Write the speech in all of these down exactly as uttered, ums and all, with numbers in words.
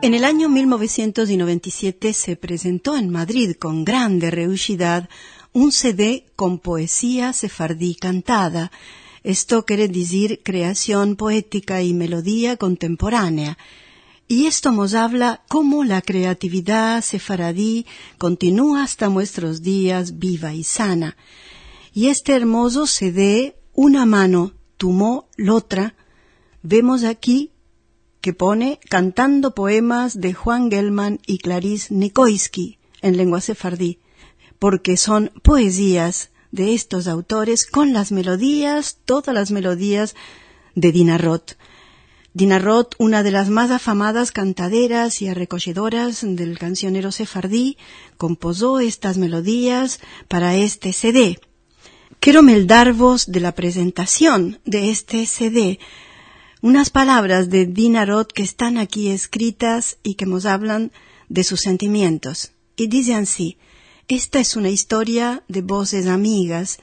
En el año mil novecientos noventa y siete se presentó en Madrid con grande reushidad un C D con poesía sefardí cantada. Esto quiere decir creación poética y melodía contemporánea. Y esto nos habla cómo la creatividad sefaradí continúa hasta nuestros días viva y sana. Y este hermoso C D, una mano tomó l'otra, vemos aquí que pone cantando poemas de Juan Gelman y Clarisse Nikoisky en lengua sefardí, porque son poesías de estos autores con las melodías, todas las melodías de Dina Roth. Dina Roth, una de las más afamadas cantaderas y arrecolledoras del cancionero sefardí, compuso estas melodías para este C D. Quiero meldarvos de la presentación de este C D, unas palabras de Dina Roth que están aquí escritas y que nos hablan de sus sentimientos. Y dicen así: esta es una historia de voces amigas,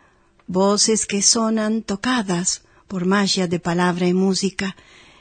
voces que sonan tocadas por magia de palabra y música.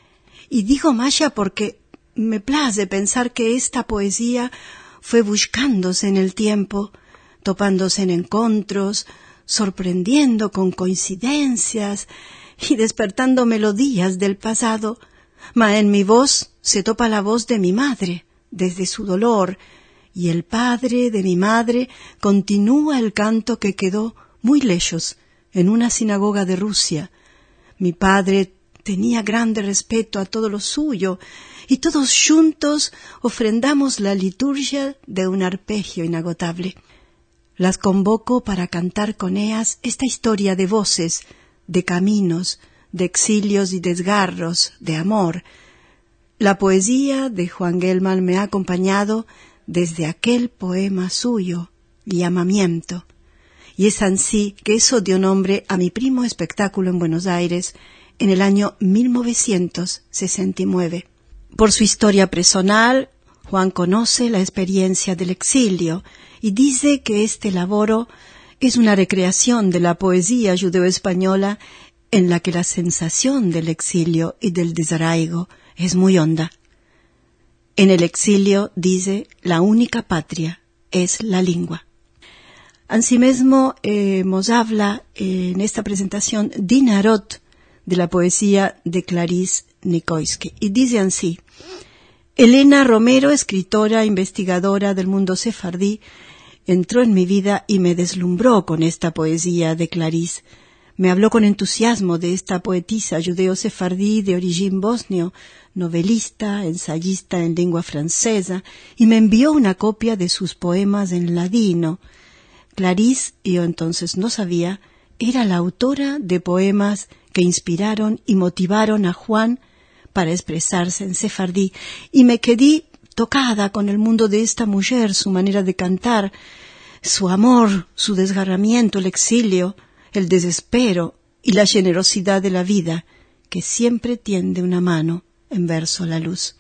Y digo magia porque me place pensar que esta poesía fue buscándose en el tiempo, topándose en encuentros, sorprendiendo con coincidencias y despertando melodías del pasado. Ma en mi voz se topa la voz de mi madre, desde su dolor, y el padre de mi madre continúa el canto que quedó muy lejos, en una sinagoga de Rusia. Mi padre tenía grande respeto a todo lo suyo, y todos juntos ofrendamos la liturgia de un arpegio inagotable. Las convoco para cantar con ellas esta historia de voces, de caminos, de exilios y desgarros, de amor. La poesía de Juan Gelman me ha acompañado desde aquel poema suyo, Llamamiento. Y es así que eso dio nombre a mi primo espectáculo en Buenos Aires en el año mil novecientos sesenta y nueve. Por su historia personal, Juan conoce la experiencia del exilio y dice que este laboro es una recreación de la poesía judeo-española en la que la sensación del exilio y del desarraigo es muy honda. En el exilio, dice, la única patria es la lengua. Asimismo, eh, nos habla eh, en esta presentación Dina Roth de la poesía de Clarisse Nikoisky. Y dice así: Elena Romero, escritora, investigadora del mundo sefardí, entró en mi vida y me deslumbró con esta poesía de Clarisse. Me habló con entusiasmo de esta poetisa judeo-sefardí de origen bosnio, novelista, ensayista en lengua francesa, y me envió una copia de sus poemas en ladino. Clarisse, yo entonces no sabía, era la autora de poemas que inspiraron y motivaron a Juan para expresarse en sefardí, y me quedé tocada con el mundo de esta mujer, su manera de cantar, su amor, su desgarramiento, el exilio, el desespero y la generosidad de la vida, que siempre tiende una mano en verso a la luz.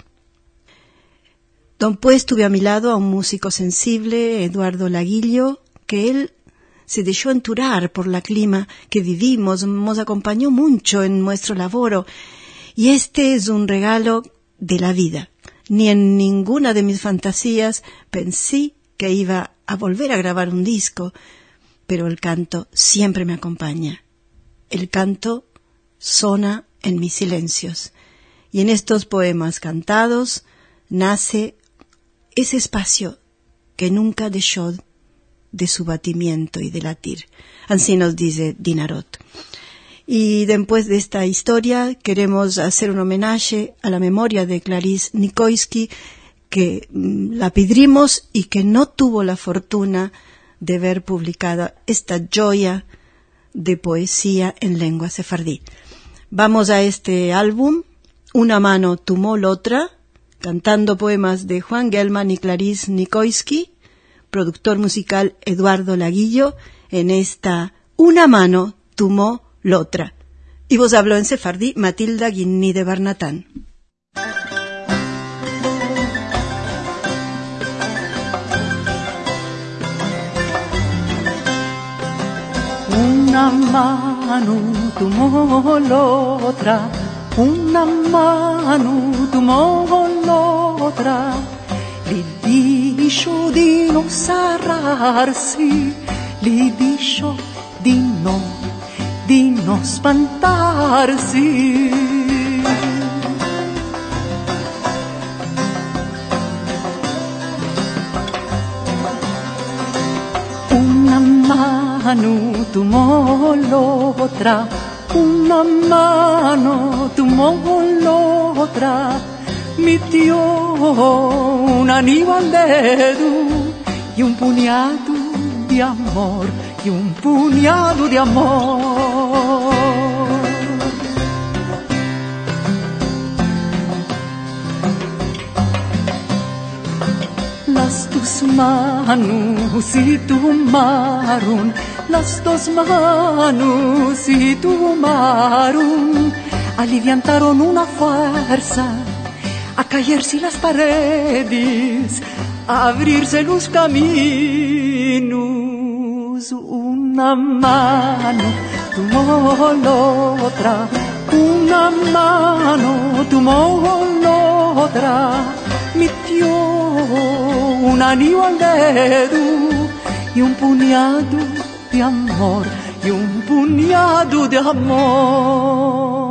Después tuve a mi lado a un músico sensible, Eduardo Laguillo, que él se dejó enturar por la clima que vivimos, nos acompañó mucho en nuestro laboro, y este es un regalo de la vida. Ni en ninguna de mis fantasías pensé que iba a volver a grabar un disco, pero el canto siempre me acompaña. El canto sona en mis silencios, y en estos poemas cantados nace ese espacio que nunca dejó de su batimiento y de latir. Así nos dice Dina Roth. Y después de esta historia queremos hacer un homenaje a la memoria de Clarisse Nikoisky, que mm, la pedimos y que no tuvo la fortuna de ver publicada esta joya de poesía en lengua sefardí. Vamos a este álbum, Una mano tomó l'otra, cantando poemas de Juan Gelman y Clarisse Nikoisky, productor musical Eduardo Laguillo, en esta Una mano tomó l'otra. Y vos habló en sefardí Matilda Guinni de Barnatán. Una mano tomó l'otra, una mano tomò l'altra, gli dice di non serrarsi, gli dice di no, di non spantarsi. Una mano tomò l'altra, una mano tomò l'altra, mi dio un anillo al dedo y un puñado de amor, y un puñado de amor. Las dos manos se tomaron, las dos manos se tomaron, aliviantaron una fuerza, a caerse las paredes, a abrirse los caminos. Una mano tomó la otra, una mano tomó la otra, metió un anillo al dedo y un puñado de amor, y un puñado de amor.